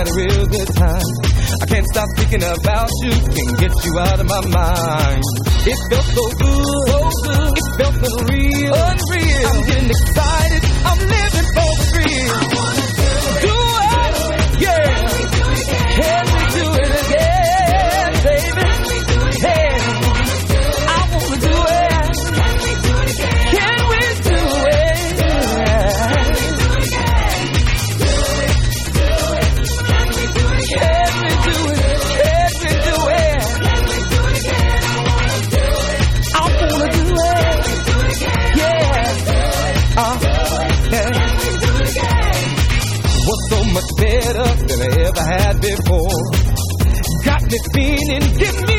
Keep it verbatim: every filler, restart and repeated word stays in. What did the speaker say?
a real good time. I can't stop thinking about you, can't get you out of my mind. It felt so good, so good. It felt unreal, unreal. I'm getting excited, I'm living for the real. I wanna do it, do it, yeah. Can we do it again, baby? Hey, I wanna do it. Can we do it? Can we do it again? Do it, do it. Can we do it again? Can we do it? Can we do it? Can we do it again? I wanna do it. I wanna do it. Yeah. Uh, yeah. Was so much better than I ever had before. Got me feeling, give me